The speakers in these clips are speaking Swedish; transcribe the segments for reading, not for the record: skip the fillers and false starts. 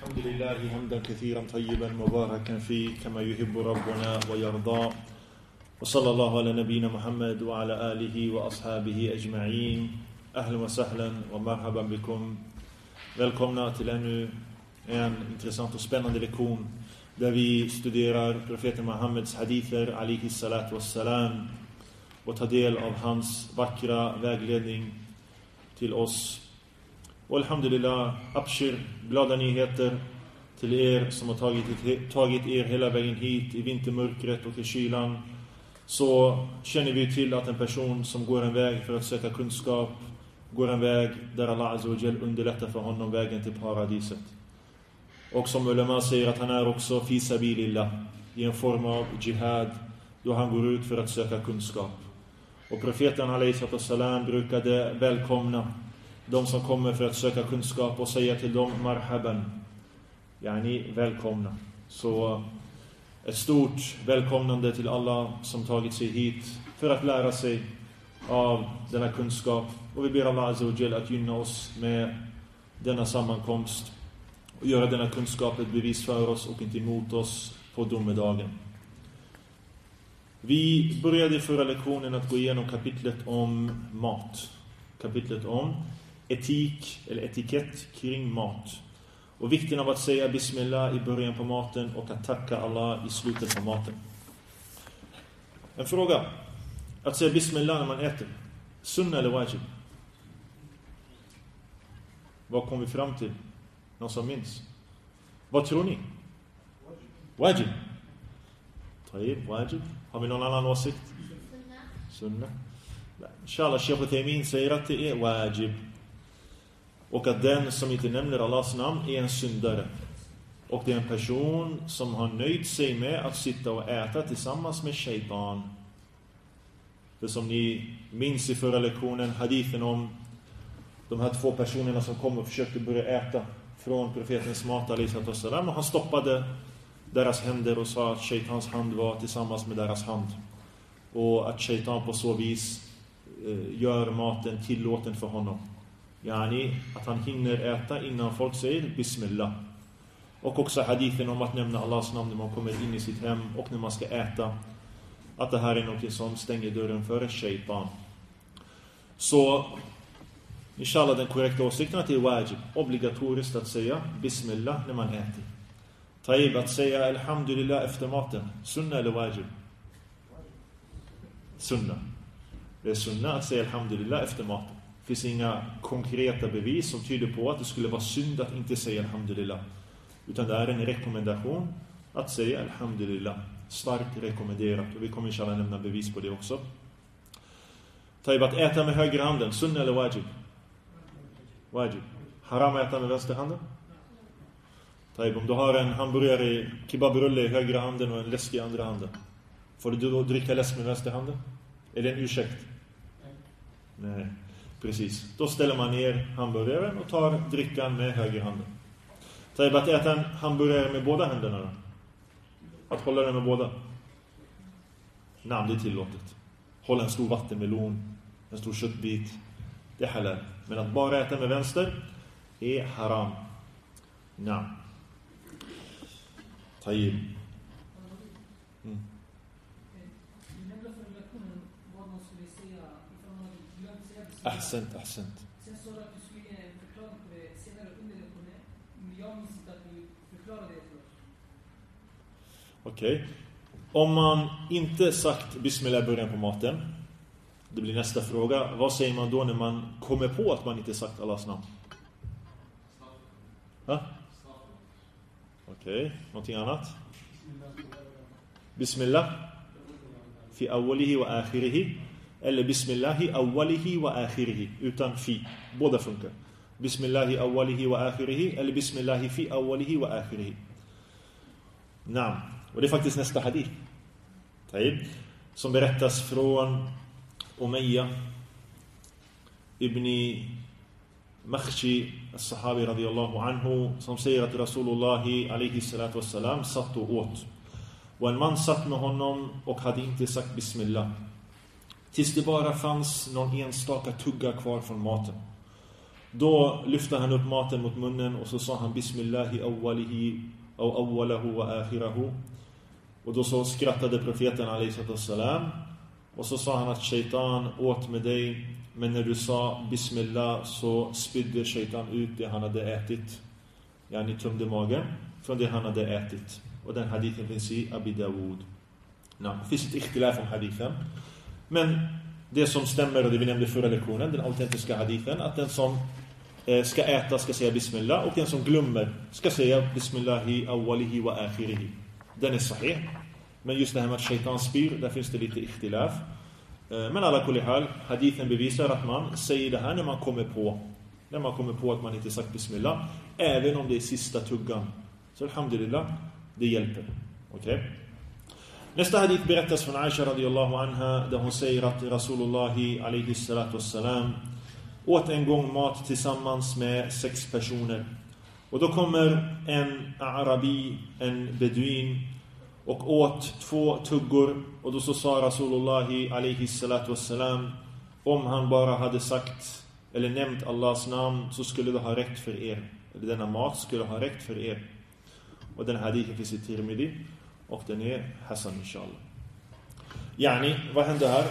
الحمد لله حمدا كثيرا طيبا مباركا فيه كما يحب ربنا ويرضى وصلى الله على نبينا محمد وعلى آله وأصحابه أجمعين أهلا وسهلا ومرحبا بكم. Välkomna till ännu en intressant och spännande lektion där vi studerar profeten Muhammeds hadither alihi salatu wassalam och tar del av hans vackra vägledning till oss. Och alhamdulillah, abshir, glada nyheter till er som har tagit er hela vägen hit i vintermörkret och i kylan. Så känner vi till att en person som går en väg för att söka kunskap går en väg där Allah Azza wa Jal underlättar för honom vägen till paradiset. Och som ulema säger att han är också fi sabilillah, i en form av jihad, då han går ut för att söka kunskap. Och profeten alayhi salam brukade välkomna de som kommer för att söka kunskap och säga till dem marhaban, yani välkomna. Så ett stort välkomnande till alla som tagit sig hit för att lära sig av denna kunskap. Och vi ber Allah Azza wa Jal att gynna oss med denna sammankomst och göra denna kunskap ett bevis för oss och inte emot oss på domedagen. Vi började i förra lektionen att gå igenom kapitlet om mat. Kapitlet om etik eller etikett kring mat. Och vikten av att säga bismillah i början på maten och att tacka Allah i slutet på maten. En fråga. Att säga bismillah när man äter. Sunna eller wajib? Vad kom vi fram till? Någon som minns? Vad tror ni? Wajib. Tayyib, wajib. Har vi någon annan åsikt? Sunna. Inshallah, Sheikh Uthaymin säger att det är wajib. Och att den som inte nämner Allahs namn är en syndare. Och det är en person som har nöjt sig med att sitta och äta tillsammans med shaitan. För som ni minns i förra lektionen, hadithen om de här två personerna som kom och försökte börja äta från profetens mat alayhi salam, och han stoppade deras händer och sa att shaitans hand var tillsammans med deras hand. Och att shaitan på så vis gör maten tillåten för honom. Yani att han hinner äta innan folk säger bismillah. Och också hadithen om att nämna Allahs namn när man kommer in i sitt hem och när man ska äta. Att det här är något som stänger dörren för shaitan. Så inshallah, den korrekta åsikten är att det är wajib, obligatoriskt att säga bismillah när man äter. Tayyib, att säga alhamdulillah efter maten. Sunna eller wajib? Sunna. Det är sunna att säga alhamdulillah efter maten. Det finns inga konkreta bevis som tyder på att det skulle vara synd att inte säga alhamdulillah. Utan det är en rekommendation att säga alhamdulillah. Starkt rekommenderat. Och vi kommer inshallah nämna bevis på det också. Tayyib, att äta med högra handen. Sunna eller wajib? Wajib. Haram att äta med vänster handen? Tayyib, om du har en hamburgare, kebabrulle i högra handen och en läsk i andra handen, får du då dricka läsk med vänster handen? Är det en ursäkt? Nej, precis. Då ställer man ner hamburgaren och tar drickan med höger handen. Tayyib, att äta en hamburgare med båda händerna då? Att hålla den med båda? Nej, det är tillåtet. Hålla en stor vattenmelon, en stor köttbit, det är halal. Men att bara äta med vänster är haram. Nej. Tayyib. Ahsent. Sen så att du skulle ge en förklaring på det senare under lektionen. Men jag minns inte att du förklarade det först. Okej. Om man inte sagt bismillah i början på maten, det blir nästa fråga. Vad säger man då när man kommer på att man inte sagt Allahs namn? Okej. Någonting annat? Bismillah fi awwalihi wa akhirihi. Eller bismillahi awwalihi wa akhirihi. Utan fi. Båda funkar. Bismillahi awwalihi wa akhirihi. Eller bismillahi fi awwalihi wa akhirihi. Naam. Och det är faktiskt nästa hadith. Tayyib. Som berättas från Umayya ibn Makhshi as-sahabi radiyallahu anhu, som säger att Rasulullah alayhi salatu wassalam satt och åt. Och en man satt med honom och hade inte sagt bismillah. Tills det bara fanns någon enstaka tugga kvar från maten. Då lyfte han upp maten mot munnen och så sa han Bismillahi awwalahu wa akhirahu. Och då så skrattade profeten alaihissalam. Och så sa han att shaitan åt med dig. Men när du sa Bismillah så spydde shaitan ut det han hade ätit. Yani tömde magen från det han hade ätit. Och den hadithen finns i Abi Dawud. Det finns ett ikhtilaf om hadithen. Men det som stämmer, och det vi nämnde förra lektionen, den autentiska hadithen, att den som ska äta ska säga Bismillah, och den som glömmer ska säga Bismillahi awwalihi wa akhirihi. Den är sahih. Men just det här med att shaitan spyr, där finns det lite ikhtilaf. Men alla kulli hal, hadithen bevisar att man säger det här när man kommer på att man inte sagt Bismillah, även om det är sista tuggan. Så alhamdulillah, det hjälper. Okej? Nästa hadith berättas från Aisha radiyallahu anha, där hon säger att Rasulullahi alaihi salatu wassalam åt en gång mat tillsammans med 6 personer. Och då kommer en arabi, en beduin, och åt 2 tuggor. Och då så sa Rasulullahi alaihi salatu wassalam, om han bara hade sagt eller nämnt Allahs namn så skulle det ha räckt för er. Eller denna mat skulle ha räckt för er. Och den hadithen finns i Tirmidhi. Och den är Hassan inshallah. Yani, vad hände här?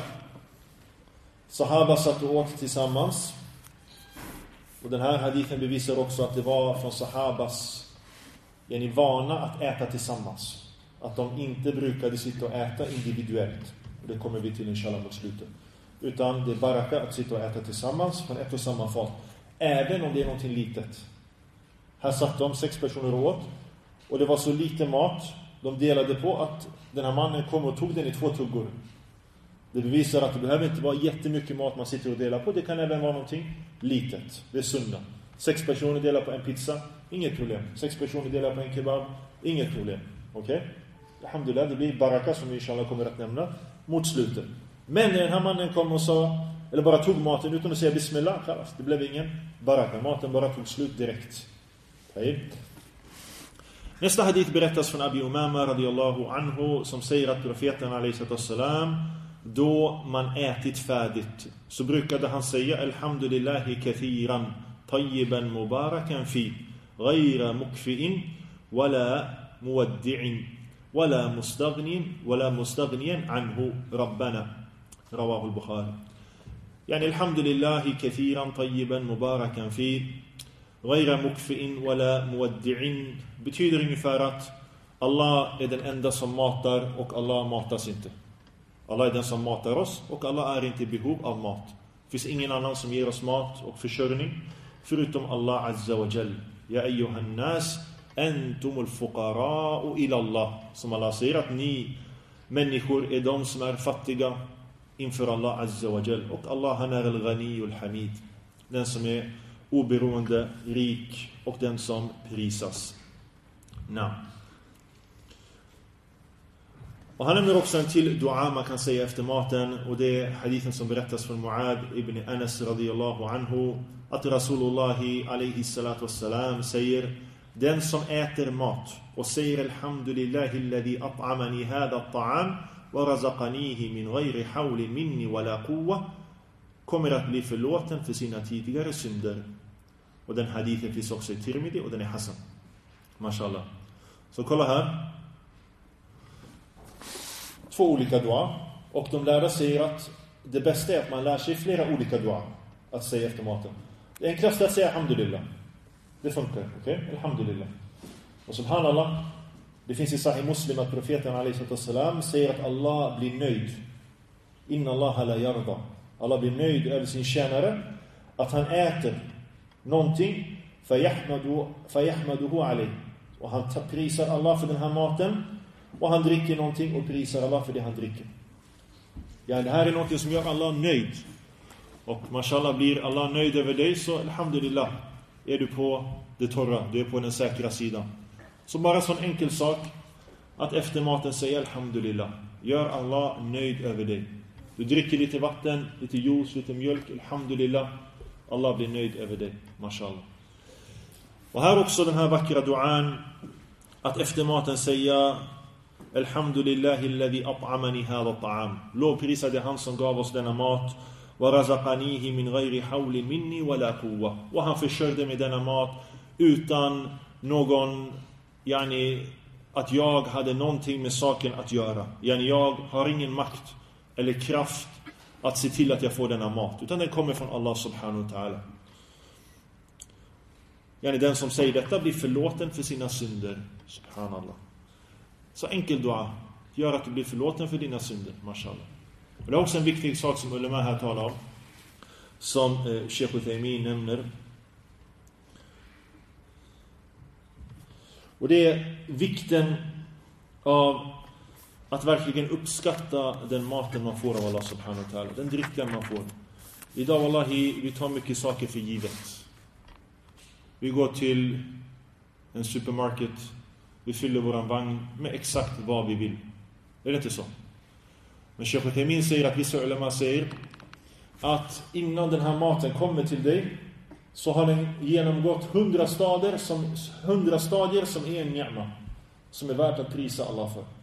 Sahaba satt och åt tillsammans. Och den här hadithen bevisar också att det var från sahabas vana att äta tillsammans. Att de inte brukade sitta och äta individuellt. Och det kommer vi till inshallah mot slutet. Utan det är baraka att sitta och äta tillsammans från ett och samma fat. Även om det är någonting litet. Här satt de 6 personer åt. Och det var så lite mat. De delade på att den här mannen kom och tog den i 2 tuggor. Det bevisar att det behöver inte vara jättemycket mat man sitter och delar på. Det kan även vara någonting litet. Det är sunna. 6 personer delar på en pizza. Inget problem. 6 personer delar på en kebab. Inget problem. Okej? Alhamdulillah, det blir baraka som vi inshallah kommer att nämna mot slutet. Men när den här mannen kom och sa, eller bara tog maten utan att säga Bismillah, det blev ingen baraka. Maten bara tog slut direkt. Okej? Nästa hadith berättas från Abi Umama radiyallahu anhu, som säger att profeten alaihissalam, då man ätit färdigt, så brukade han säga Alhamdulillahi kathiran tayyiban mubarakan fi ghayra mukfi'in wala muwaddi'in wala mustaghniyan anhu rabbana. Rawahu al-Bukhari. Yani Alhamdulillahi kathiran tayyiban mubarakan fi ghayra mukfi'in wala muwaddi'in betyder ungefär att Allah är den enda som matar och Allah matas inte. Allah är den som matar oss och Allah är inte i behov av mat. Det finns ingen annan som ger oss mat och försörjning förutom Allah azza wa jall. Ya ayyuhan nas antumul fuqara'u ila Allah. Som Allah säger att ni människor är de som är fattiga inför Allah azza wa jall. Och Allah han är al-Ghaniyul Hamid. Den som är oberoende, rik och den som prisas. Och han nämner också en till dua man kan säga efter maten, och det är hadithen som berättas från Mu'ad ibn Anas radiyallahu anhu, att Rasulullahi alaihi salatu wassalam säger: den som äter mat och säger Alhamdulillahi alladhi at'amani hadha at-ta'am wa razaqanihi min ghayri hawlin minni wala quwwa, kommer att bli förlåten för sina tidigare synder. Och den hadithen finns också i Tirmidhi och den är Hassan. Mashallah. Så kolla här. 2 olika dua. Och de lärda säger att det bästa är att man lär sig flera olika dua att säga efter maten. Det enklaste är att säga Alhamdulillah. Det funkar, okej? Alhamdulillah. Och subhanallah, det finns i Sahih Muslim att profeten alaihissalam säger att Allah blir nöjd. Inna Allah la yarda. Allah blir nöjd över sin tjänare att han äter någonting fayahmaduhu alayh. Och han prisar Allah för den här maten, och han dricker någonting och prisar Allah för det han dricker. Ja, det här är något som gör Allah nöjd. Och mashallah, blir Allah nöjd över dig, så alhamdulillah är du på det torra, du är på den säkra sidan. Så bara sån enkel sak att efter maten säga alhamdulillah, gör Allah nöjd över dig. Du dricker lite vatten, lite juice, lite mjölk, alhamdulillah, Allah blir nöjd över dig, mashallah. Och här också den här vackra duan att efter maten säga Alhamdulillahi alladhi at'amani hadha at'am. Lovprisade han som gav oss denna mat, وَرَزَقَنِيهِ مِنْ غَيْرِ حَوْلٍ مِنِّي وَلَا قُوَّةٍ. Och han försörjde med denna mat utan någon, att jag hade någonting med saken att göra. Jag har ingen makt eller kraft att se till att jag får denna mat, utan den kommer från Allah subhanahu wa ta'ala. Den som säger detta blir förlåten för sina synder. Subhanallah. Så enkel dua gör att du blir förlåten för dina synder. Mashallah. Och det är också en viktig sak som ulema här talar om, som Sheikh Uthaymin nämner. Och det är vikten av att verkligen uppskatta den maten man får av Allah subhanahu wa ta'ala, den drycken man får. Idag wallahi, vi tar mycket saker för givet. Vi går till en supermarket, vi fyller våran vagn med exakt vad vi vill. Är det inte så? Men Sheikh Uthaymin säger att vissa ulema säger att innan den här maten kommer till dig så har den genomgått 100 stadier som är en ni'ma, som är värt att prisa Allah för.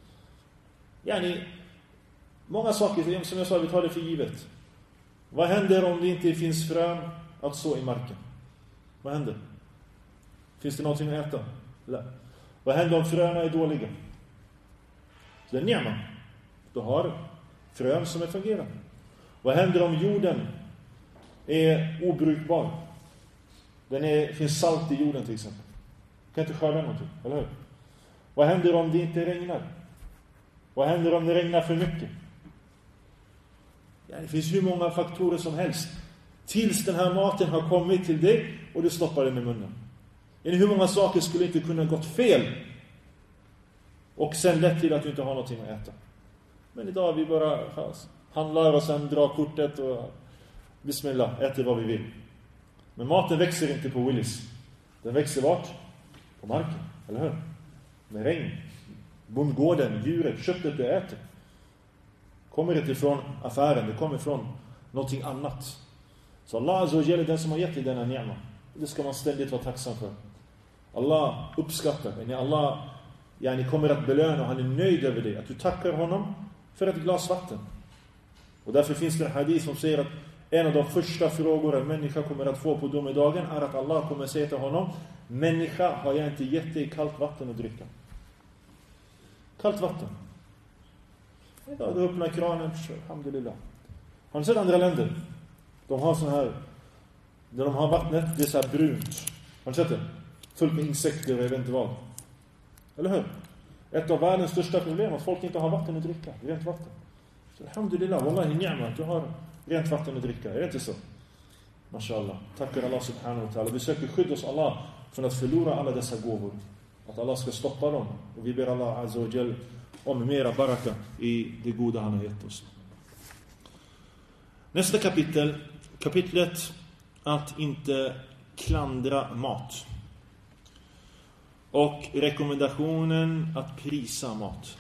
Många saker, som jag sa, vi tar det för givet. Vad händer om det inte finns frön att så i marken? Vad händer? Finns det någonting att äta? Nej. Vad händer om fröna är dåliga? Det är ni'ma. Du har frön som är fungerande. Vad händer om jorden är obrukbar? Finns salt i jorden till exempel. Du kan inte skörda någonting, eller hur? Vad händer om det inte regnar? Vad händer om det regnar för mycket? Det finns hur många faktorer som helst. Tills den här maten har kommit till dig och du stoppar den i munnen. Hur många saker skulle inte kunna gått fel och sen lett till att du inte har någonting att äta? Men idag vi bara handlar och sen drar kortet och bismillah, äter vad vi vill. Men maten växer inte på Willys. Den växer vart? På marken, eller hur? Med regn. Bondgården, djuret, köttet du äter. Kommer inte från affären, det kommer från någonting annat. Så Allah azza wa jalla är den som har gett dig denna ni'ma. Det ska man ständigt vara tacksam för. Allah uppskattar. Allah kommer att belöna och han är nöjd över det. Att du tackar honom för ett glas vatten. Och därför finns det en hadith som säger att en av de första frågor en människa kommer att få på domedagen är att Allah kommer att säga till honom: människa, har jag inte gett dig kallt vatten att dricka? Kallt vatten. Idag du öppnar kranen, alhamdulillah. Har ni sett andra länder? De har sån här, där de har vattnet, det är så här brunt. Har ni sett det? Fullt med insekter och jag vet inte vad. Eller hur? Ett av världens största problem är att folk inte har vatten att dricka. Rent vatten. Så alhamdulillah, wallahi ni'ma att du har rent vatten att dricka. Är det inte så? Mashallah. Tackar Allah subhanahu wa ta'ala. Vi söker skydd hos Allah från att förlora alla dessa gåvor. Att Allah ska stoppa dem. Och vi ber Allah azza wa jal om mera baraka i det goda han har gett oss. Nästa kapitel. Kapitlet att inte klandra mat. Och rekommendationen att prisa mat.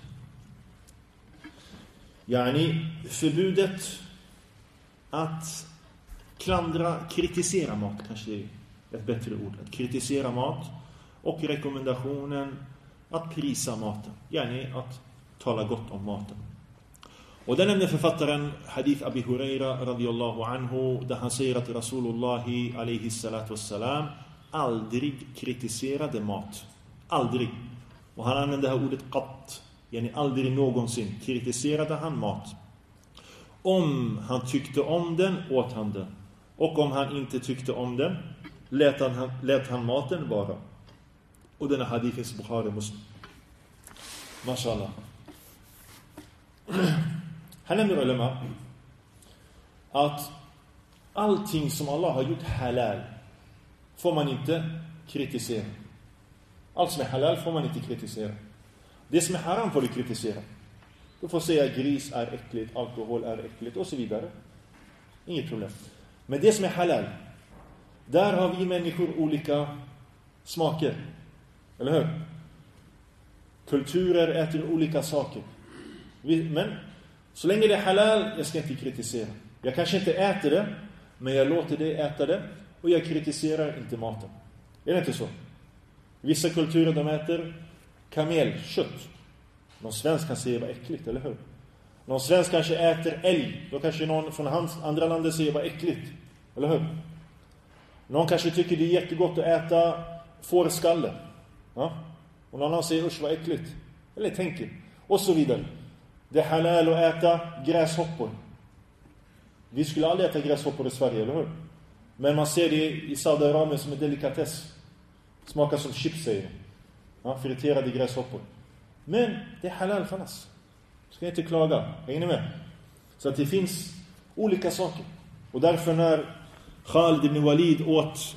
Förbudet att kritisera mat, kanske är ett bättre ord. Att kritisera mat. Och rekommendationen att prisa maten. Att tala gott om maten. Och den nämnde författaren Hadith Abi Huraira radiyallahu anhu, där han säger att Rasulullah alayhi salatu wassalam aldrig kritiserade mat. Aldrig. Och han använde det här ordet qatt. Aldrig någonsin kritiserade han mat. Om han tyckte om den, åt han den. Och om han inte tyckte om den, lät han maten vara. Och denna hadith är Bukhari Muslim. Mashallah. Han nämner ulema att allting som Allah har gjort halal får man inte kritisera. Allt som är halal får man inte kritisera. Det som är haram får du kritisera. Du får säga gris är äckligt, alkohol är äckligt och så vidare. Inget problem. Men det som är halal, där har vi människor olika smaker. Eller hur? Kulturer äter olika saker. Men så länge det är halal, jag ska inte kritisera. Jag kanske inte äter det, men jag låter det äta det. Och jag kritiserar inte maten. Är det inte så? Vissa kulturer de äter kamelkött. Någon svensk kan säga vad äckligt, eller hur? Någon svensk kanske äter älg. Då kanske någon från andra landet säger vad äckligt. Eller hur? Någon kanske tycker det är jättegott att äta fårskalle. Ja? Och någon annan säger usch vad äckligt. Eller tänker. Och så vidare. Det är halal att äta gräshoppor. Vi skulle aldrig äta gräshoppor i Sverige, eller hur? Men man ser det i Saudiarabien som en delikatess. Smakar som chips, säger. Ja, friterade gräshoppor. Men det är halal för oss. Ska inte klaga. Hänger ni med? Så att det finns olika saker. Och därför när Khalid ibn Walid åt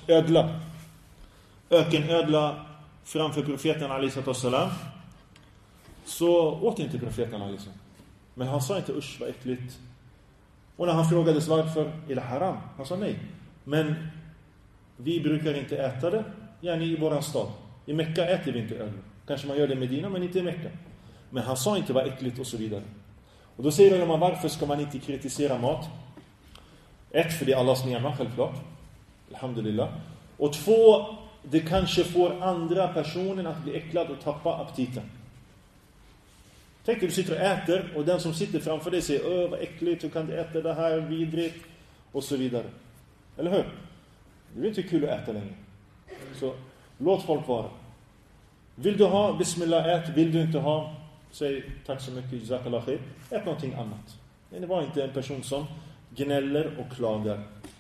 ökenödla framför profeten alaihissalam, så åt inte profeten alaihissalam. Men han sa inte usch vad äckligt. Och när han frågades varför är det haram? Han sa nej. Men vi brukar inte äta det gärna i våran stad. I Mekka äter vi inte ödla. Kanske man gör det i Medina men inte i Mekka. Men han sa inte vad äckligt och så vidare. Och då säger man varför ska man inte kritisera mat? 1, för det är Allahs ni'ma självklart. Alhamdulillah. Och 2, det kanske får andra personen att bli äcklad och tappa aptiten. Tänk dig du sitter och äter och den som sitter framför dig säger vad äckligt, hur kan du äta det här, vidrigt och så vidare. Eller hur? Det är inte kul att äta längre. Så låt folk vara. Vill du ha, bismillah, ät. Vill du inte ha, säg tack så mycket, jazakallah khair. Ät någonting annat. Det var inte en person som gnäller och klagar.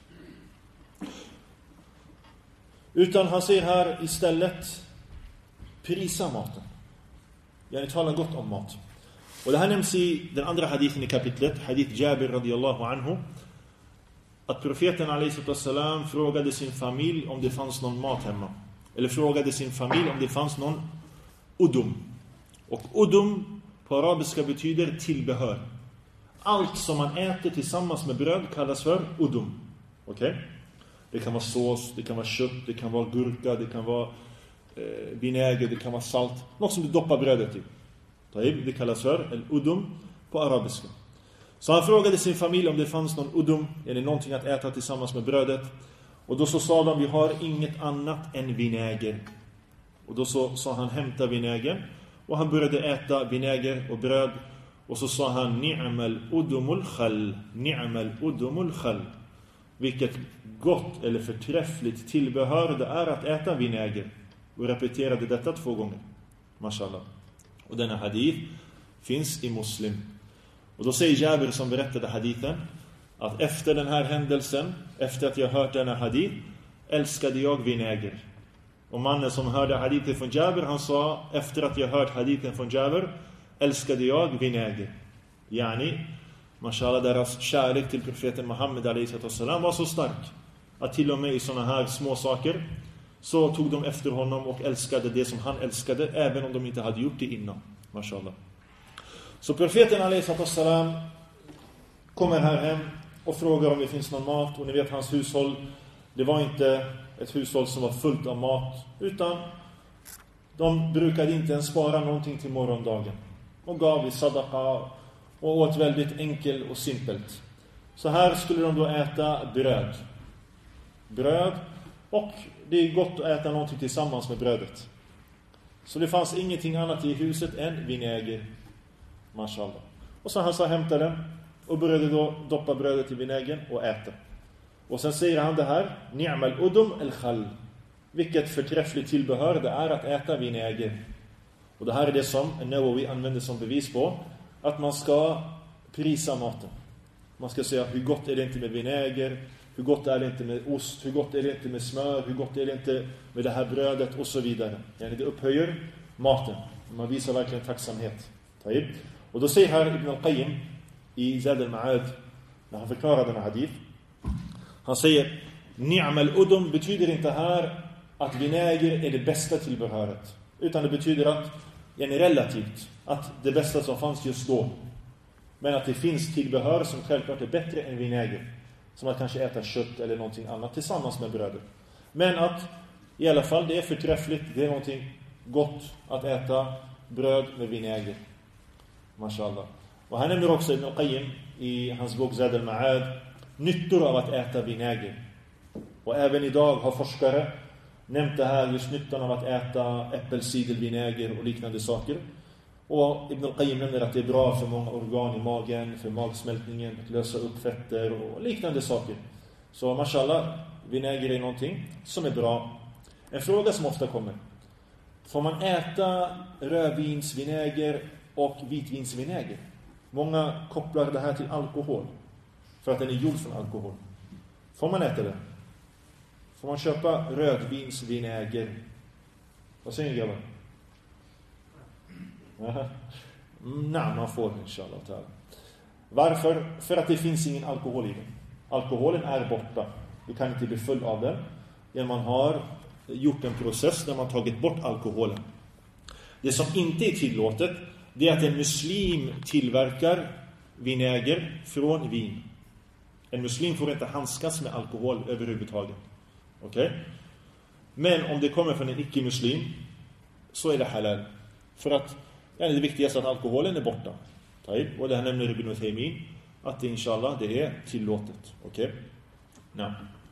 Utan han säger här istället prisa maten. Jag talar gott om mat. Och det här nämns i den andra hadithen i kapitlet, hadith Jabir radiyallahu anhu, att profeten alaihissalam frågade sin familj om det fanns någon mat hemma. Eller frågade sin familj om det fanns någon udum. Och udum på arabiska betyder tillbehör. Allt som man äter tillsammans med bröd kallas för udum. Okej? Det kan vara sås, det kan vara kött, det kan vara gurka, det kan vara vinäger, det kan vara salt. Något som du doppar brödet i. Det kallas för el-udum på arabiska. Så han frågade sin familj om det fanns någon udum, eller någonting att äta tillsammans med brödet. Och då så sa de, vi har inget annat än vinäger. Och då så sa han, hämta vinäger. Och han började äta vinäger och bröd. Och så sa han, ni'mal udumul khal. Ni'mal udumul khal. Vilket gott eller förträffligt tillbehör det är att äta vinäger. Och repeterade detta 2 gånger. Mashallah. Och denna hadith finns i Muslim. Och då säger Jabir som berättade hadithen att efter den här händelsen, efter att jag hört denna hadith, älskade jag vinäger. Och mannen som hörde hadithen från Jabir, han sa, efter att jag hört hadithen från Jabir, älskade jag vinäger. Yani, mashallah, deras kärlek till profeten Muhammed alaihissalam var så stark att till och med i såna här små saker så tog de efter honom och älskade det som han älskade, även om de inte hade gjort det innan. Mashallah. Så profeten alaihissalam kommer här hem och frågar om det finns någon mat. Och ni vet, hans hushåll, det var inte ett hushåll som var fullt av mat, utan de brukade inte ens spara någonting till morgondagen. Och gav i sadaqa och åt väldigt enkelt och simpelt. Så här skulle de då äta bröd. Och det är gott att äta någonting tillsammans med brödet. Så det fanns ingenting annat i huset än vinäger. Mashallah. Och så han sa hämta den och började då doppa brödet i vinägen och äta. Och sen säger han det här, ni'mal udum el khal. Vilket förträffligt tillbehör det är att äta vinäger. Och det här är det som Nawawi använder som bevis på att man ska prisa maten. Man ska säga hur gott är det inte med vinäger, hur gott är det inte med ost, hur gott är det inte med smör, hur gott är det inte med det här brödet och så vidare. Det upphöjer maten. Man visar verkligen tacksamhet. Och då säger här Ibn al-Qayyim i Zad al-Ma'ad, när han förklarar den här hadith, han säger, ni'mal udum betyder inte här att vinäger är det bästa tillbehöret, utan det betyder att relativt, att det bästa som fanns just då. Men att det finns tillbehör som självklart är bättre än vinäger, som att kanske äta kött eller någonting annat tillsammans med brödet. Men att i alla fall det är förträffligt, det är någonting gott att äta bröd med vinäger. Mashallah. Och han nämner också Ibn Qayyim i hans bok Zad al-Ma'ad nyttor av att äta vinäger. Och även idag har forskare nämnt det här, just nyttan av att äta äppelcidervinäger och liknande saker. Och Ibn al-Qayyim nämner att det är bra för många organ i magen, för magsmältningen, att lösa upp fetter och liknande saker. Så mashallah, vinäger är någonting som är bra. En fråga som ofta kommer: får man äta rödvinsvinäger och vitvinsvinäger? Många kopplar det här till alkohol, för att den är gjord från alkohol. Får man äta det? Får man köpa rödvinsvinäger? Vad säger ni, grabbar? Nej, man får inshallah. Varför? För att det finns ingen alkohol i den. Alkoholen är borta. Du kan inte bli full av den. När man har gjort en process där man tagit bort alkoholen. Det som inte är tillåtet, det är att en muslim tillverkar vinäger från vin. En muslim får inte handskas med alkohol överhuvudtaget. Okej? Men om det kommer från en icke-muslim, så är det halal. För att det viktigaste är att alkoholen är borta. Och det här nämner Ibn Uthaymin, att det inshallah det är tillåtet. Okej? Nej.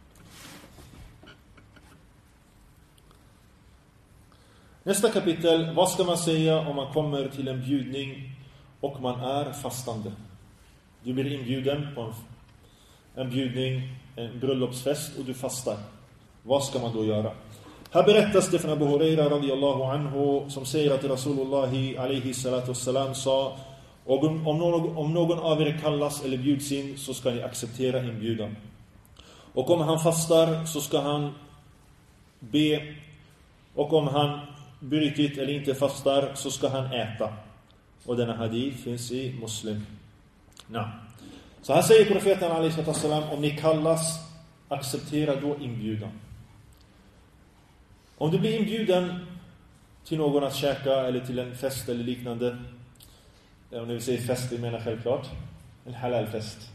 Nästa kapitel: vad ska man säga om man kommer till en bjudning och man är fastande? Du blir inbjuden på en bjudning, en bröllopsfest, och du fastar. Vad ska man då göra? Här berättas det från Abu Huraira radiyallahu anhu, som säger att Rasulullah alayhi salatu wassalam sa: om någon av er kallas eller bjuds in, så ska ni acceptera inbjudan. Och om han fastar, så ska han be. Och om han brytit eller inte fastar, så ska han äta. Och denna hadith finns i Muslim. Så här säger profeten alayhi salatu wassalam: om ni kallas, acceptera då inbjudan. Om du blir inbjuden till någon att käka eller till en fest eller liknande, om ni vill säga fest, vi menar självklart en halalfest,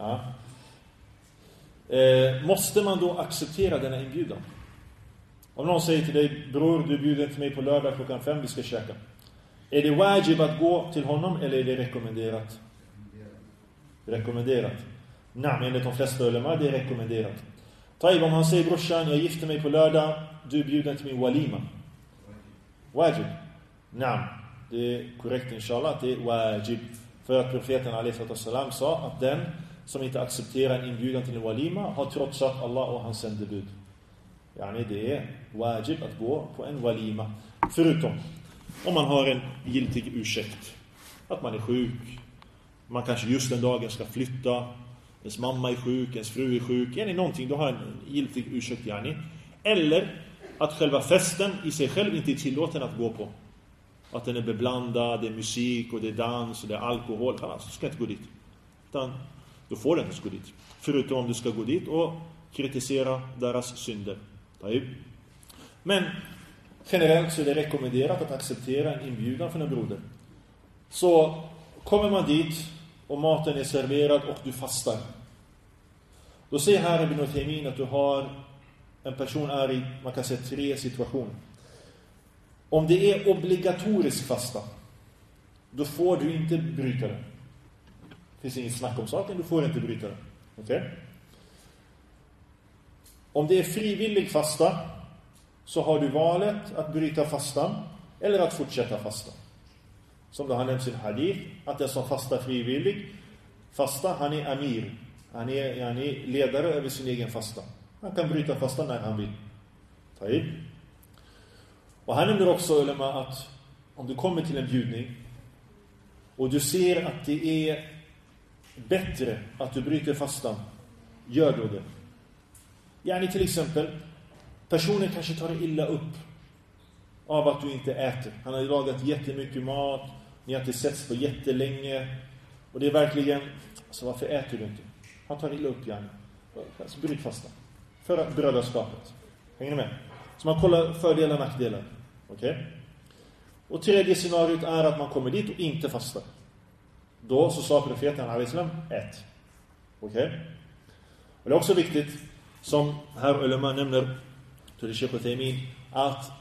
måste man då acceptera denna inbjudan? Om någon säger till dig: bror, du bjuder till mig på lördag 5:00, vi ska käka. Är det wajib att gå till honom eller är det rekommenderat? Rekommenderat. Nej, enligt de flesta ulema, det är rekommenderat. Om han säger: brorsan, jag gifter mig på lördag, du bjuder till min walima. Wajib. Nej, det är korrekt inshallah att det är wajib. För att profeten alayhi sallam sa att den som inte accepterar en inbjudan till en walima har trotsat Allah och hans sändebud. Yani det är wajib att gå på en walima. Förutom om man har en giltig ursäkt. Att man är sjuk. Man kanske just den dagen ska flytta. Ens mamma är sjuk, ens fru är sjuk. Yani någonting, du har en giltig ursäkt. Yani. Eller att själva festen i sig själv inte är tillåten att gå på. Att den är beblandad, det är musik och det är dans och det är alkohol. Så ska jag inte gå dit. Utan då får du inte gå dit. Förutom om du ska gå dit och kritisera deras synder. Men generellt så är det rekommenderat att acceptera en inbjudan från en broder. Så kommer man dit och maten är serverad och du fastar. Då säger här Ibn Uthaymin att du har en person är i, man kan säga, 3 situationer. Om det är obligatorisk fasta, då får du inte bryta det. Det finns inget snack om saken, du får inte bryta det. Okej? Om det är frivillig fasta, så har du valet att bryta fastan eller att fortsätta fasta. Som det har nämnts i en hadith, att den som fastar frivillig fasta, han är amir. Han är ledare över sin egen fasta. Han kan bryta fastan när han vill. Och han nämner också ulema att om du kommer till en bjudning och du ser att det är bättre att du bryter fastan, gör då det. Yani till exempel, personen kanske tar illa upp av att du inte äter. Han har lagat jättemycket mat, ni har inte setts på jättelänge, och det är verkligen, så varför äter du inte? Han tar illa upp gärna. Så bryt fastan. För brödraskapet. Hänger ni med? Så man kollar fördelar och nackdelar. Okej? Och tredje scenariot är att man kommer dit och inte fastar. Då så sa profeten alayhissalam, ät. Okej? Och det är också viktigt, som här ulema nämner till Sheikh Uthaymin, att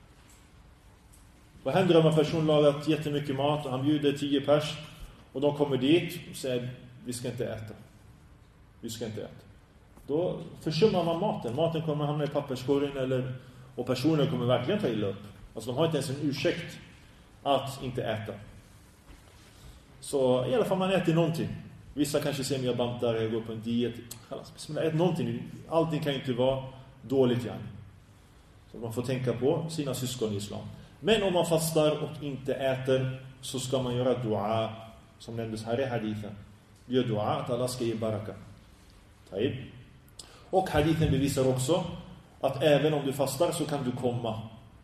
vad händer om en person lagat jättemycket mat och han bjuder 10 pers och de kommer dit och säger: vi ska inte äta. Vi ska inte äta. Då försummar man maten. Maten kommer hamna i papperskorgen och personen kommer verkligen ta illa upp. Alltså de har inte ens en ursäkt att inte äta. Så i alla fall man äter någonting. Vissa kanske säger jag bantar, jag går på en diet. Bismillah, ät någonting. Allting kan ju inte vara dåligt igen. Så man får tänka på sina syskon i islam. Men om man fastar och inte äter, så ska man göra dua, som nämndes här i hadithen. Gör dua att Allah ska ge baraka. Taib. Och hadithen bevisar också att även om du fastar så kan du komma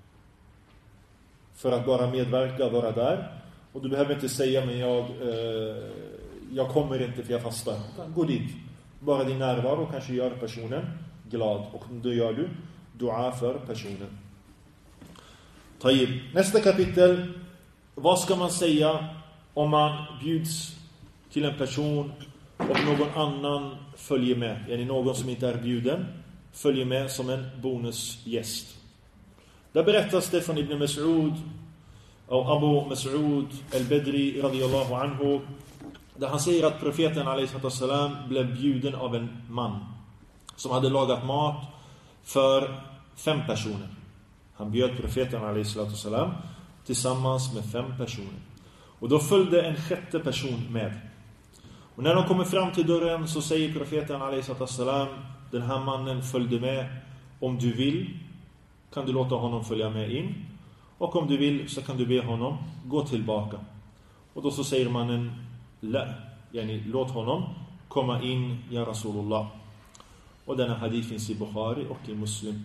för att bara medverka och vara där. Och du behöver inte säga, men jag kommer inte för jag fastar. Gå dit. Bara din närvaro kanske gör personen glad. Och då gör du dua för personen. Taib. Nästa kapitel. Vad ska man säga om man bjuds till en person och någon annan följer med? Eller någon som inte är bjuden följer med som en bonusgäst. Där berättas det från Ibn Mas'ud och Abu Mas'ud al-Badri radiyallahu anhu, där han säger att profeten alayhi blev bjuden av en man som hade lagat mat för 5 personer. Han bjöd profeten alayhi tillsammans med 5 personer. Och då följde en 6:e person med. Och när de kommer fram till dörren så säger profeten alayhi den här mannen följde med. Om du vill kan du låta honom följa med in. Och om du vill så kan du be honom gå tillbaka. Och då så säger mannen låt honom komma in, ja Rasulullah. Och denna hadith finns i Bukhari och i Muslim.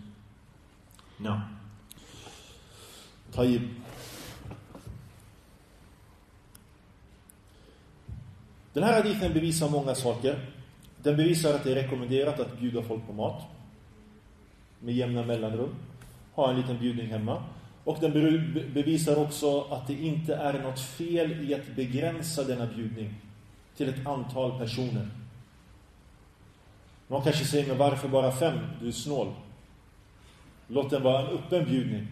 Taib. Den här hadithen bevisar många saker. Den bevisar att det är rekommenderat att bjuda folk på mat med jämna mellanrum. Ha en liten bjudning hemma. Och den bevisar också att det inte är något fel i att begränsa denna bjudning till ett antal personer. Någon kanske säger, men varför bara 5? Du är snål. Låt den vara en öppen bjudning.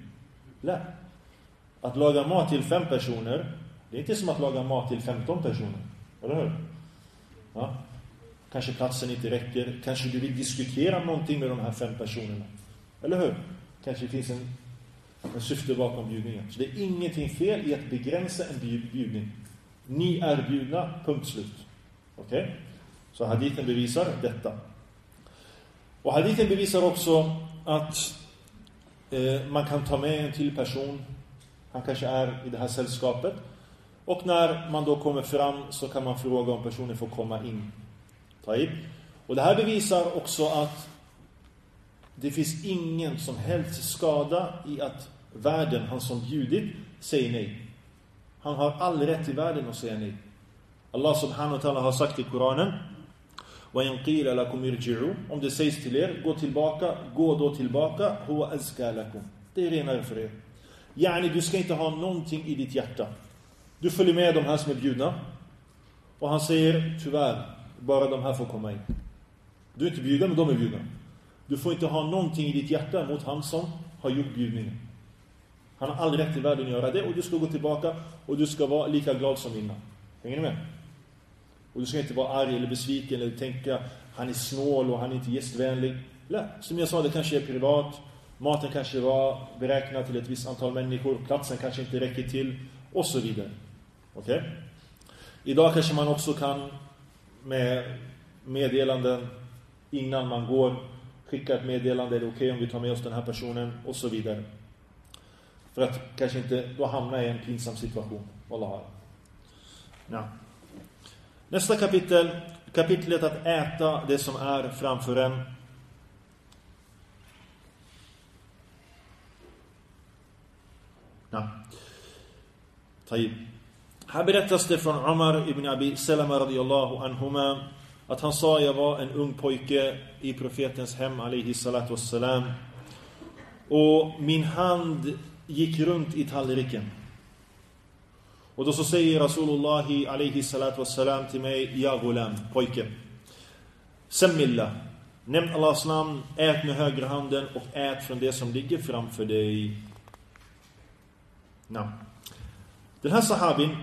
Att laga mat till 5 personer, det är inte som att laga mat till 15 personer. Eller hur? Ja. Kanske platsen inte räcker. Kanske du vill diskutera någonting med de här 5 personerna. Eller hur? Kanske det finns en syfte bakom bjudningen. Så det är ingenting fel i att begränsa en bjudning. Ni är bjudna, punkt slut. Okej? Så hadithen bevisar detta. Och hadithen bevisar också att man kan ta med en till person. Han kanske är i det här sällskapet. Och när man då kommer fram så kan man fråga om personen får komma in. Taib. Och det här bevisar också att det finns ingen som helst skada i att värden, han som bjudit, säger nej. Han har all rätt i världen att säga nej. Allah subhanahu wa ta'ala har sagt i Koranen: وَإِنْ قِيلَ لَكُمْ يَرْجِعُوا, om det sägs till er, gå då tillbaka, هُوَ أَزْكَى لَكُمْ, det är renare för er. Yani, du ska inte ha någonting i ditt hjärta. Du följer med de här som är bjudna. Och han säger, tyvärr, bara de här får komma in. Du är inte bjuden, men de är bjudna. Du får inte ha någonting i ditt hjärta mot han som har gjort bjudningen. Han har all rätt i världen att göra det. Och du ska gå tillbaka och du ska vara lika glad som innan. Hänger ni med? Och du ska inte vara arg eller besviken eller tänka han är snål och han är inte gästvänlig. Som jag sa, det kanske är privat. Maten kanske var beräknad till ett visst antal människor. Platsen kanske inte räcker till. Och så vidare. Okej? Idag kanske man också kan med meddelanden innan man går skicka ett meddelande. Är det okej om vi tar med oss den här personen? Och så vidare. För att kanske inte då hamna i en pinsam situation. Wallah. Ja. Nästa kapitel. Kapitlet att äta det som är framför en. Ja. Taib. Här berättas det från Umar ibn Abi Salama radiyallahu anhuma att han sa, jag var en ung pojke i profetens hem alayhi salatu wassalam, och min hand gick runt i tallriken. Och då så säger Rasulullah alayhi salatu wassalam till mig, ja gulam, pojke, Sammillah, nämn Allahs namn, ät med högra handen och ät från det som ligger framför dig. Den här sahabin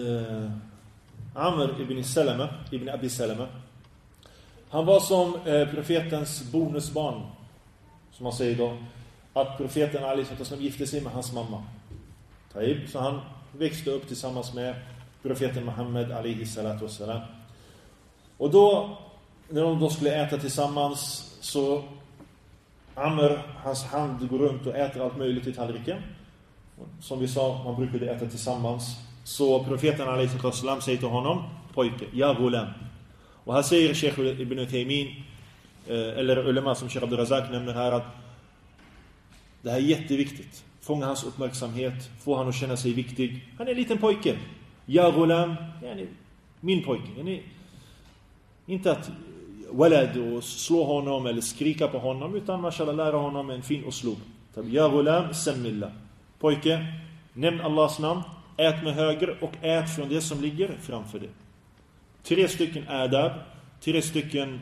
Amr ibn Abi Salama, han var som profetens bonusbarn, som man säger då, att profeten Ali gifte sig med hans mamma. Så han växte upp tillsammans med profeten Muhammed alaihi salatu wassalam. Och då, när de då skulle äta tillsammans, så Amr, hans hand går runt och äter allt möjligt i tallriken. Som vi sa, man brukade äta tillsammans. Så profeten alaihi salatu wassalam säger till honom: pojke, ya ghulam. Och här säger Sheikh Ibn Taymin, eller ulema som Sheikh Abdul Razak nämner här, att det här är jätteviktigt. Fånga hans uppmärksamhet, få han att känna sig viktig. Han är en liten pojke. Ya ghulam, min pojke. Inte att walad och slå honom eller skrika på honom, utan mashallah lära honom en fin uslub. Ya ghulam, sammillah. Pojke, nämn Allahs namn, ät med höger och ät från det som ligger framför dig. 3 stycken adab, 3 stycken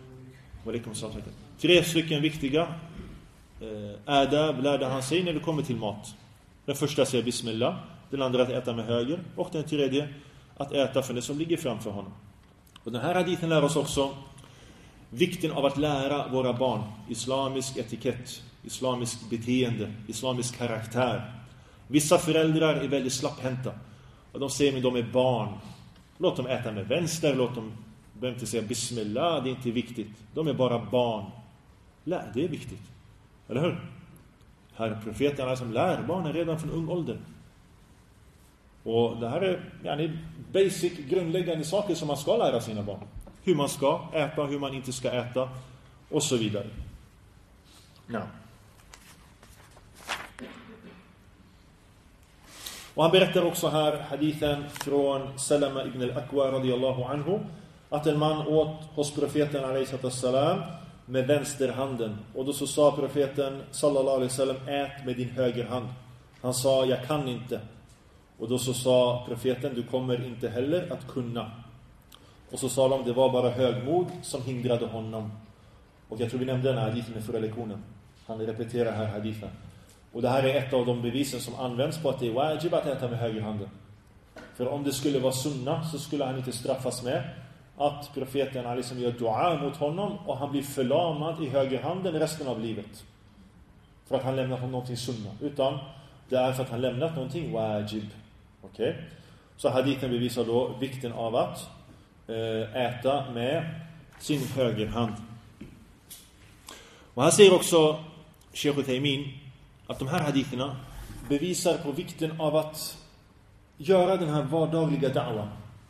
viktiga adab lärde han sig när det kommer till mat. Den första säger bismillah, den andra att äta med höger, och den tredje att äta från det som ligger framför honom. Och den här hadithen lär oss också vikten av att lära våra barn islamisk etikett, islamisk beteende, islamisk karaktär. Vissa föräldrar är väldigt slapphänta och de säger att de är barn. Låt dem äta med vänster, låt dem behöver inte säga bismillah, det är inte viktigt. De är bara barn. Det är viktigt. Eller hur? Här är profeten som lär barnen redan från ung ålder. Och det här är basic, grundläggande saker som man ska lära sina barn. Hur man ska äta, hur man inte ska äta och så vidare. Ja. Och han berättar också här hadithen från Salama ibn al-Aqwa radiyallahu anhu, att en man åt hos profeten alayhi salam med vänsterhanden. Och då så sa profeten sallallahu alaihi wasallam: ät med din höger hand. Han sa: jag kan inte. Och då så sa profeten: du kommer inte heller att kunna. Och så sa de: det var bara högmod som hindrade honom. Och jag tror vi nämnde den här hadithen i förra lektionen. Han repeterar här hadithen. Och det här är ett av de bevisen som används på att det är wajib att äta med högerhanden. För om det skulle vara sunna så skulle han inte straffas med att profeten liksom gör dua mot honom och han blir förlamad i högerhanden resten av livet. För att han lämnat någonting sunna. Utan det är för att han lämnat någonting wajib. Okej? Så hadithen bevisar då vikten av att äta med sin högerhand. Och här säger också Sheikh Taymin att de här haditherna bevisar på vikten av att göra den här vardagliga da'wan.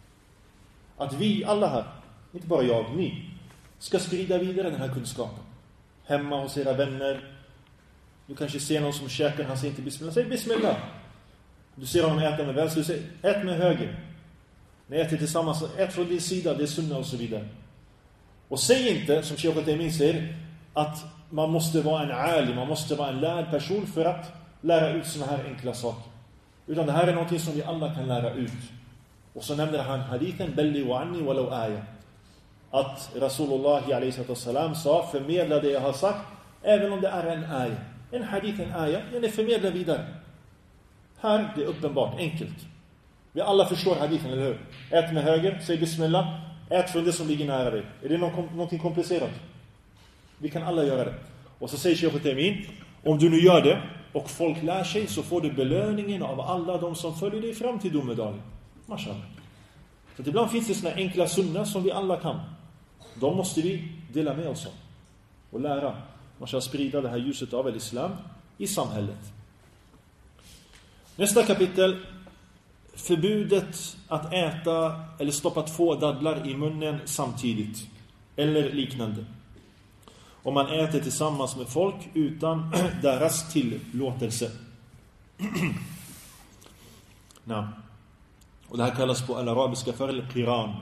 Att vi alla här, inte bara jag, ni, ska sprida vidare den här kunskapen. Hemma hos era vänner. Du kanske ser någon som käkar, han säger inte bismillah. Säg bismillah. Du ser honom äta med vänster, du säger ät med höger. Ni äter tillsammans, ät från din sida, det är sunna och så vidare. Och säg inte, som Sheikh Taymin säger, att man måste vara en alim, man måste vara en lärd person för att lära ut såna här enkla saker. Utan det här är någonting som vi alla kan lära ut. Och så nämner han hadithen belli wa anni walau aya. Att Rasulullah alayhi salam sa: förmedla det jag har sagt, även om det är en aya. En hadith, en aya, den är förmedlad vidare. Här, det är uppenbart, enkelt. Vi alla förstår hadithen, eller hur? Ät med höger, säg bismillah. Ät från det som ligger nära dig. Är det någonting komplicerat? Vi kan alla göra det. Och så säger Sheikh Taymin: om du nu gör det och folk lär sig, så får du belöningen av alla de som följer dig fram till domedagen. Mashallah. Så ibland finns det såna enkla sunna som vi alla kan. De måste vi dela med oss av och lära. Man ska sprida det här ljuset av islam i samhället. Nästa kapitel: förbudet att äta eller stoppa 2 dadlar i munnen samtidigt eller liknande. Om man äter tillsammans med folk utan deras tillåtelse. Nej. Och det här kallas på arabiska för al-qiran.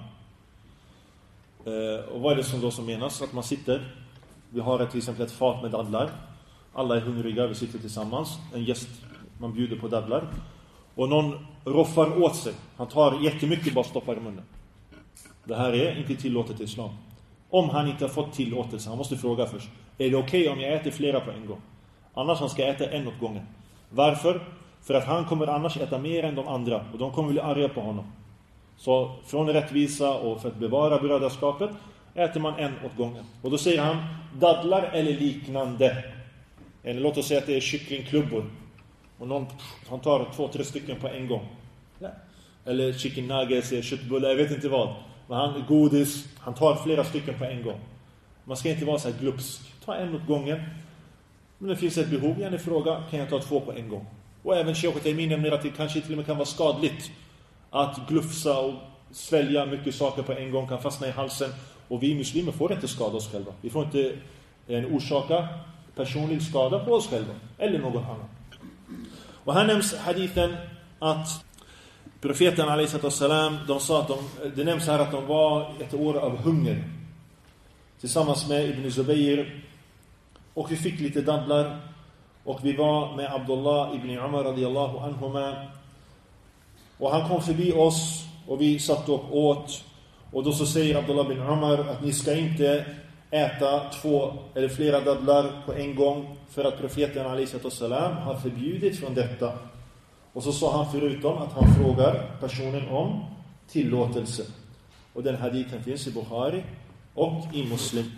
Och vad är det som menas? Att man sitter, vi har till exempel ett fat med dadlar. Alla är hungriga, vi sitter tillsammans. En gäst, man bjuder på dadlar. Och någon roffar åt sig. Han tar jättemycket, bara stoppar i munnen. Det här är inte tillåtet i islam. Om han inte har fått tillåtelse, han måste fråga först: är det okej om jag äter flera på en gång? Annars han ska äta en åt gången. Varför? För att han kommer annars äta mer än de andra. Och de kommer bli arga på honom. Så från rättvisa och för att bevara brödraskapet äter man en åt gången. Och då säger han dadlar eller liknande. Eller låt oss säga att det är kycklingklubbor. Och han tar 2-3 stycken på en gång. eller chicken nuggets eller köttbullar, jag vet inte vad. Men godis, han tar flera stycken på en gång. Man ska inte vara så här glupsk. Ta en åt gången. Men det finns ett behov, jag fråga, kan jag ta 2 på en gång? Och även Sheikh Uthaymeen nämner att det kanske till och med kan vara skadligt att glufsa och svälja mycket saker på en gång, kan fastna i halsen. Och vi muslimer får inte skada oss själva. Vi får inte orsaka personlig skada på oss själva eller någon annan. Och här nämns hadithen att profeten alaihissalam, de sa att det nämns här att de var ett år av hunger tillsammans med Ibn Zubayr, och vi fick lite dadlar, och vi var med Abdullah ibn Umar radiyallahu anhuma, och han kom förbi oss och vi satt och åt, och då så säger Abdullah ibn Umar att ni ska inte äta 2 eller flera dadlar på en gång, för att profeten alaihissalam har förbjudit från detta. Och så sa han förutom att han frågar personen om tillåtelse. Och den hadithen finns i Bukhari och i Muslim.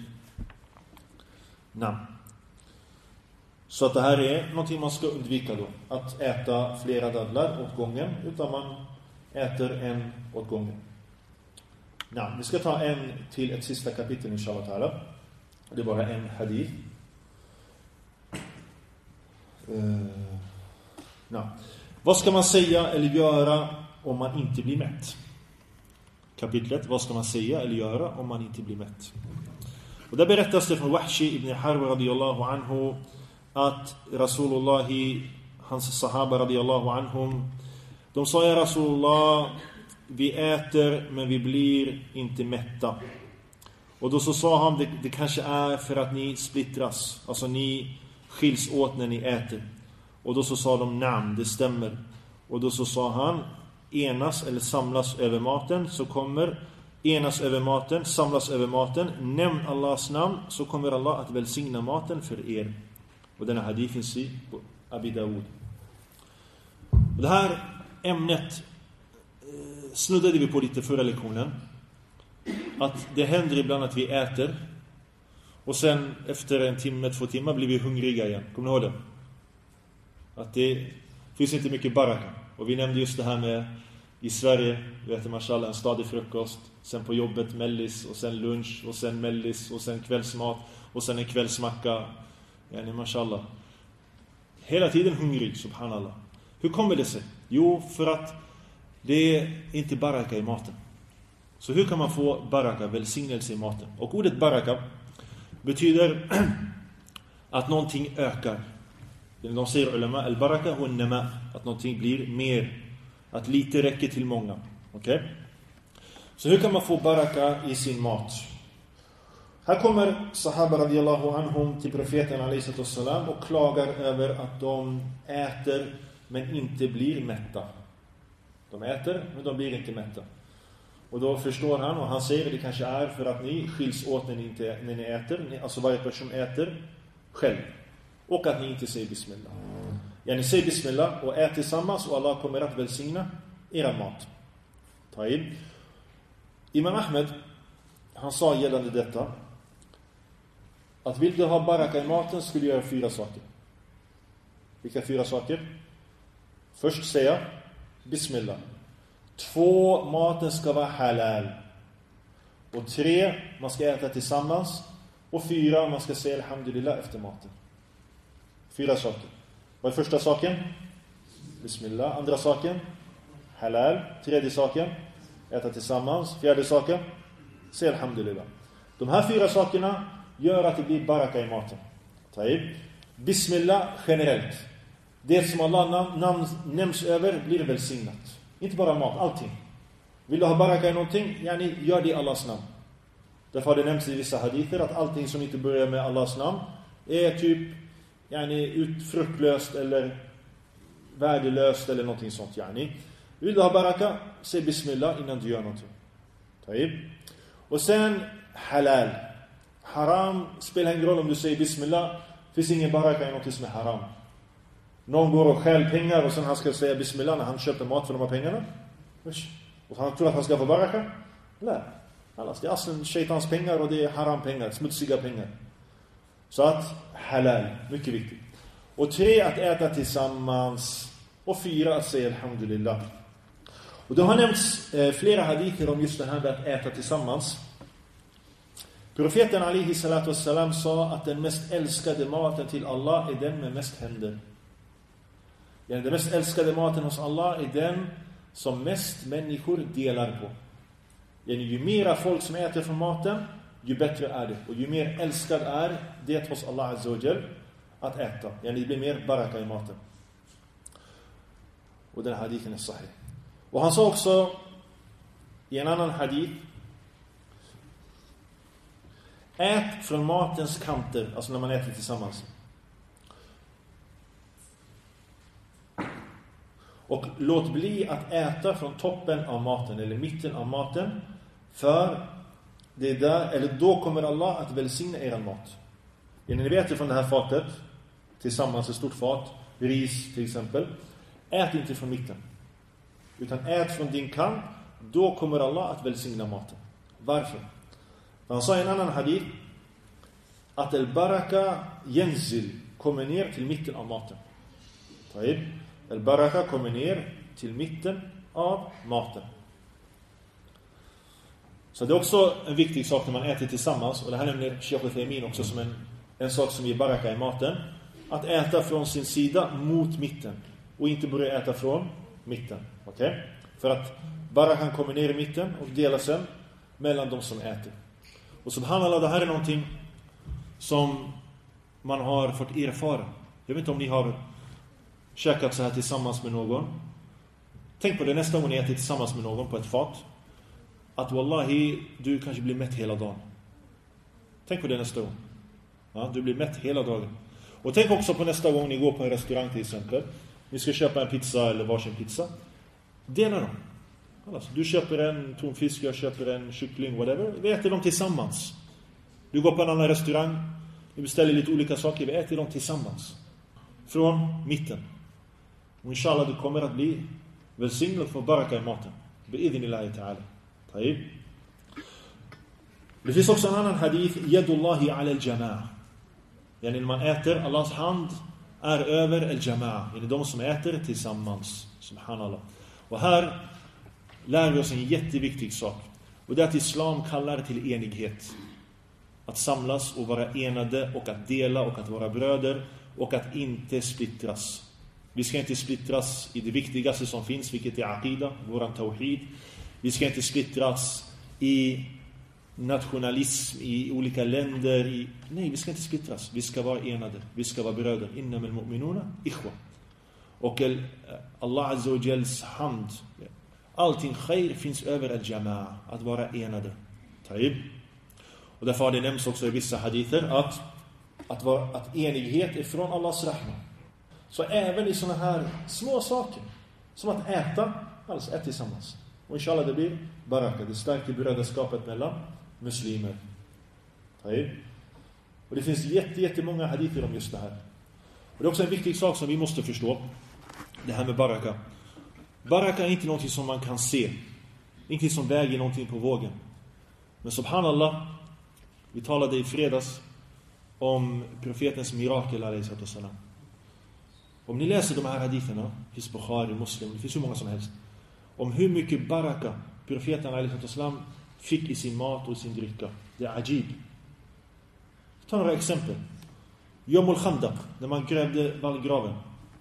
Så att det här är någonting man ska undvika då. Att äta flera dadlar åt gången, utan man äter en åt gången. Vi ska ta en till ett sista kapitel inshallah ta'ala. Det är bara en hadith. Vad ska man säga eller göra om man inte blir mätt? Kapitlet, vad ska man säga eller göra om man inte blir mätt? Och där berättas det från Wahshi ibn Harb radiyallahu anhu att Rasulullah, hans sahaba radiyallahu anhum, de sa: ja Rasulullah, vi äter men vi blir inte mätta. Och då så sa han, det kanske är för att ni splittras, alltså ni skiljs åt när ni äter. Och då så sa de, det stämmer. Och då så sa han, enas eller samlas över maten, så kommer enas över maten, samlas över maten, nämn Allahs namn, så kommer Allah att välsigna maten för er. Och denna hadith finns i Abi Dawud. Det här ämnet snuddade vi på lite förra lektionen. Att det händer ibland att vi äter, och sen efter 1 timme, 2 timmar blir vi hungriga igen. Kommer ni ihåg det? Att det finns inte mycket baraka. Och vi nämnde just det här med i Sverige, vi äter mashallah en stadig frukost, sen på jobbet mellis, och sen lunch, och sen mellis, och sen kvällsmat, och sen en kvällsmacka. Yani mashallah. Hela tiden hungrig, subhanallah. Hur kommer det sig? Jo, för att det är inte baraka i maten. Så hur kan man få baraka, välsignelse i maten? Och ordet baraka betyder att någonting ökar. De säger ulama, al-baraka hu an-nama, att någonting blir mer, att lite räcker till många. Okej? Så hur kan man få baraka i sin mat? Här kommer sahaba radiyallahu anhum till profeten alaihissalam och klagar över att de äter men inte blir mätta. De äter men de blir inte mätta. Och då förstår han, och han säger att det kanske är för att ni skiljs åt när ni äter. Alltså varje person äter själv. Och att ni inte säger bismillah. Ni säger bismillah och äter tillsammans, och Allah kommer att välsigna era mat. Taib. Imam Ahmed, han sa gällande detta att vill du ha baraka i maten skulle du göra 4 saker. Vilka 4 saker? Först säga bismillah. 2, maten ska vara halal. Och 3, man ska äta tillsammans. Och 4, man ska säga alhamdulillah efter maten. 4 saker. Vad är första saken? Bismillah. Andra saken? Halal. 3:e saken? Äta tillsammans. 4:e saken? Säga alhamdulillah. De här 4 sakerna gör att det blir baraka i maten. Taib. Bismillah generellt. Det som Allah nämns över blir välsignat. Inte bara mat, allting. Vill du ha baraka i någonting? Gör det i Allahs namn. Därför har det nämnts i vissa hadither att allting som inte börjar med Allahs namn är typ fruktlöst eller värdelöst eller någonting sånt. Vill du ha baraka? Säg bismillah innan du gör någonting. Taib. Och sen halal. Haram spelar ingen roll om du säger bismillah. Finns ingen baraka i något som är haram. Någon går och stjäl pengar och sen han ska säga bismillah när han köper mat för de här pengarna. Och han tror att han ska få baraka. Nej. Annars det är aslen shaitans pengar och det är haram pengar, smutsiga pengar. Så att halal, mycket viktigt. Och 3, att äta tillsammans. Och 4, att säga alhamdulillah. Och det har nämnts flera hadither om just det här med att äta tillsammans. Profeten alaihi salatu wassalam sa att den mest älskade maten till Allah är den med mest händer. Den mest älskade maten hos Allah är den som mest människor delar på. Ju mera folk som äter från maten, ju bättre är det. Och ju mer älskad är det hos Allah azza wa jal att äta. Det blir mer baraka i maten. Och den hadithen är sahih. Och han sa också i en annan hadith: ät från matens kanter, alltså när man äter tillsammans. Och låt bli att äta från toppen av maten eller mitten av maten, för det är där, eller då kommer Allah att välsigna er mat. Ni vet från det här fatet tillsammans, ett stort fat, ris till exempel. Ät inte från mitten, utan ät från din kant. Då kommer Allah att välsigna maten. Varför? För han sa i en annan hadith att al-baraka yanzil, kommer ner till mitten av maten. Al-baraka kommer ner till mitten av maten. Så det är också en viktig sak när man äter tillsammans. Och det här nämner Sheikh Uthaymin också som en sak som ger baraka i maten. Att äta från sin sida mot mitten. Och inte börja äta från mitten. Okej? För att barakan kommer ner i mitten och delar sen mellan de som äter. Och subhanallah, det här är någonting som man har fått erfara. Jag vet inte om ni har käkat så här tillsammans med någon. Tänk på det nästa gång ni äter tillsammans med någon på ett fat. Att wallahi, du kanske blir mätt hela dagen. Tänk på det nästa gång. Ja, du blir mätt hela dagen. Och tänk också på nästa gång ni går på en restaurang till exempel. Ni ska köpa en pizza eller varsin pizza. Dela dem. Alltså, du köper en tonfisk, jag köper en kyckling, whatever. Vi äter dem tillsammans. Du går på en annan restaurang. Vi beställer lite olika saker. Vi äter dem tillsammans. Från mitten. Och inshallah du kommer att bli välsignad för baraka i maten. Bi'idhnillahi ta'ala. Taib. Det finns också en annan hadith. Yadullahi ala al-jama'a. När man äter, Allahs hand är över al-jama'a. Det är de som äter tillsammans. Subhanallah. Och här lär vi oss en jätteviktig sak. Och det är att islam kallar till enighet. Att samlas och vara enade och att dela och att vara bröder och att inte splittras. Vi ska inte splittras i det viktigaste som finns, vilket är aqida, våran tawhid. Vi ska inte splittras i nationalism i olika länder. Nej, vi ska inte splittras. Vi ska vara enade. Vi ska vara bröder. Innamal mu'minuna ikhwa. Och Allah azza wa jals hand, allting khair finns över al-jama'a, att vara enade. Taib. Och därför har det nämns också i vissa hadither att enighet är från Allahs rahma. Så även i såna här små saker som att äta, alltså ät tillsammans. Och inshallah det blir baraka, det stärker brödraskapet mellan muslimer. Taib. Och det finns jättemånga hadither om just det här. Och det är också en viktig sak som vi måste förstå. Det här med baraka. Baraka är inte någonting som man kan se. Ingenting som väger någonting på vågen. Men subhanallah, vi talade i fredags om profetens mirakel alayhi. Om ni läser de här haditherna, det finns Bukhari, Muslim, det finns hur många som helst, om hur mycket baraka profeten alayhi fick i sin mat och sin drycka. Det är ajib. Ta några exempel. Yomul Khandaq, när man grävde vallgraven.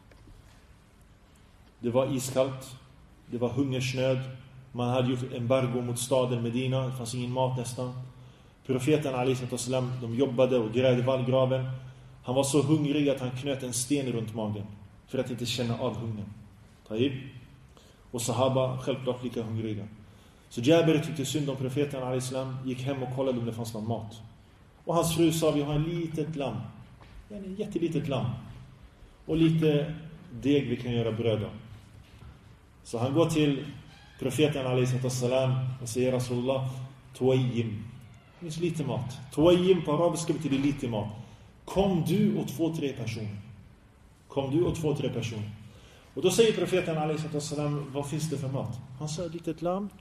Det var iskallt. Det var hungersnöd. Man hade gjort embargo mot staden Medina. Det fanns ingen mat nästan. Profeten alayhi, de jobbade och grävde vallgraven. Han var så hungrig att han knöt en sten runt magen för att inte känna av hungern. Taib. Och sahaba självklart lika hungriga. Så Jabir tyckte synd om profeten alayhi, gick hem och kollade om det fanns någon mat. Och hans fru sa, vi har en litet lamm. En jättelitet lamm. Och lite deg vi kan göra bröd av. Så han går till profeten alayhi och säger, Rasulullah, tuayyim. Det finns lite mat. Tuayyim på arabiska betyder lite mat. Kom du och 2-3 personer. Kom du och 2-3 personer. Och då säger profeten alayhi vad finns det för mat? Han sa, ett litet lamm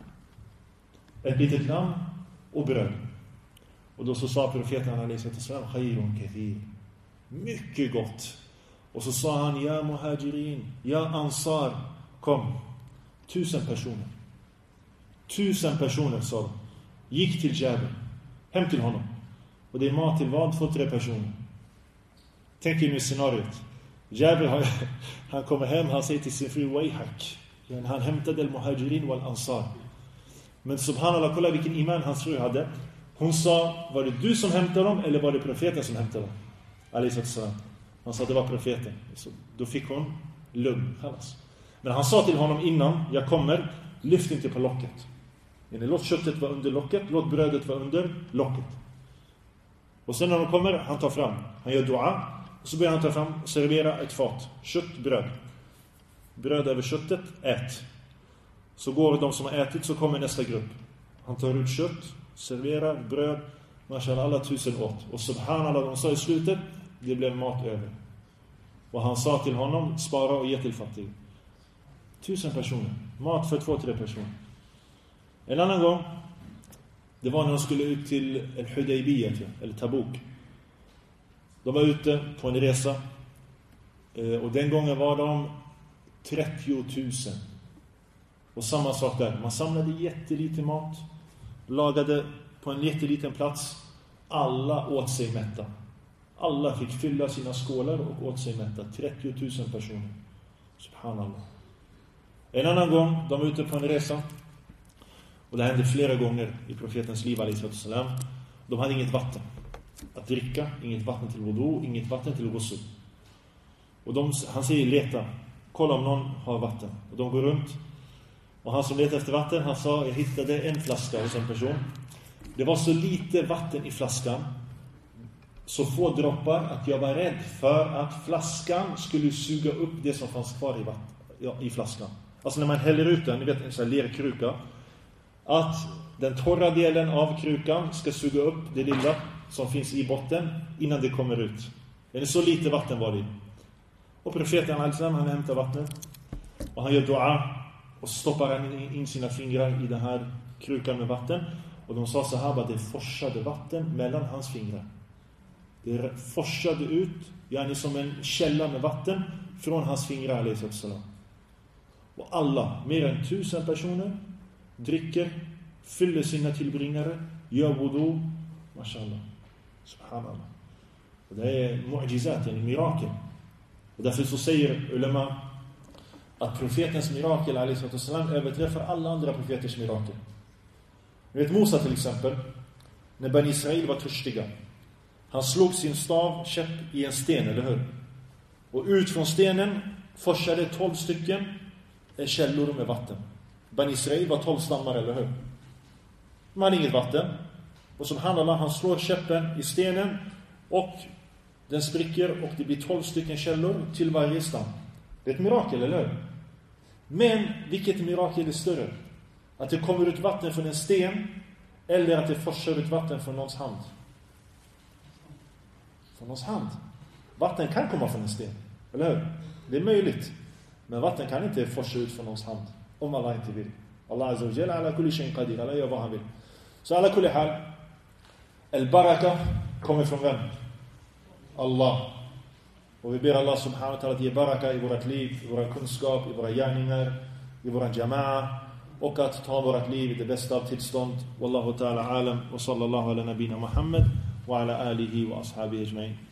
och bröd. Och då så sa profeten alayhi khayrun kathir. Mycket gott. Och så sa han, ja muhajirin, ja ansar, kom. 1000 personer. 1000 personer, sa de, gick till Jabir, hem till honom. Och det är mat till vad? 2-3 personer. Tänk er nu scenariot. Jabir, han kommer hem, han säger till sin fru Wayhak. Han hämtade al-Muhajirin wal-Ansar. Men subhanallah, kolla vilken iman hans fru hade. Hon sa, var det du som hämtade dem eller var det profeten som hämtade dem? Alayhi. Han sa att det var profeten. Så då fick hon lugn. Men han sa till honom innan, jag kommer, lyft inte på locket. Låt köttet vara under locket, låt brödet vara under locket. Och sen när de kommer, han tar fram, han gör dua. Och så börjar han ta fram, servera ett fat. Kött, bröd. Bröd över köttet, ät. Så går de som har ätit, så kommer nästa grupp. Han tar ut kött, serverar bröd. Mashallah, alla 1000 åt. Och subhanallah, de sa i slutet, det blev mat över. Och han sa till honom, spara och ge till fattig. 1000 personer. Mat för 2-3 personer. En annan gång, det var när de skulle ut till Al-Hudaybiyah, eller Tabuk. De var ute på en resa. Och den gången var de 30 000. Och samma sak där. Man samlade jättelite mat. Lagade på en jätteliten plats. Alla åt sig mätta. Alla fick fylla sina skålar och åt sig mätta. 30 000 personer. Subhanallah. En annan gång, de var ute på en resa. Och det hände flera gånger i profetens liv, alayhi. De hade inget vatten att dricka, inget vatten till wudu, inget vatten till ghusl. Och han säger, leta, kolla om någon har vatten. Och de går runt. Och han som letar efter vatten, han sa, jag hittade en flaska hos en person. Det var så lite vatten i flaskan, så få droppar, att jag var rädd för att flaskan skulle suga upp det som fanns kvar i flaskan. Alltså när man häller ut den, ni vet, en sån här lerkruka, att den torra delen av krukan ska suga upp det lilla som finns i botten innan det kommer ut. Det är så lite vatten var det. Och profeten han hämtar vattnet och han gör dua och stoppar in sina fingrar i den här krukan med vatten. Och de sa sahaba att det forsade vatten mellan hans fingrar. Det forsade ut, yani som en källa med vatten från hans fingrar, alayhi. Och alla, mer än 1000 personer, dricker, fyller sina tillbringare, gör wudu, mashallah, subhanallah. Och det är mu'jizat, en mirakel. Och därför så säger ulema att profetens mirakel, alayhi, överträffar alla andra profeters mirakel. Ni vet Musa till exempel, när Bani Israel var törstiga. Han slog sin käpp i en sten, eller hur? Och ut från stenen forsade 12 stycken källor med vatten. Bani Israel var 12 stammar, eller hur? Man hade inget vatten. Och subhanallah, han slår käppen i stenen och den spricker och det blir 12 stycken källor till varje stam. Det är ett mirakel, eller hur? Men vilket mirakel är större? Att det kommer ut vatten från en sten eller att det forsar ut vatten från någons hand? Från någons hand. Vatten kan komma från en sten, eller hur? Det är möjligt. Men vatten kan inte forsa ut från någons hand om Allah inte vill. Allah azza wa jalla ala kulli shay'in qadir. Allah gör vad han vill. Så alla kulli hal, al-baraka kommer från vem? Allah. Och vi ber Allah subhanahu wa ta'ala att ge baraka i vårt liv, i våra kunskap, i våra gärningar, i våra jama'a, och att ta vårt liv i det bästa av tillstånd. Wallahu ta'ala alam, wa sallallahu ala nabina Muhammad wa ala alihi wa ashabihi ajma'in.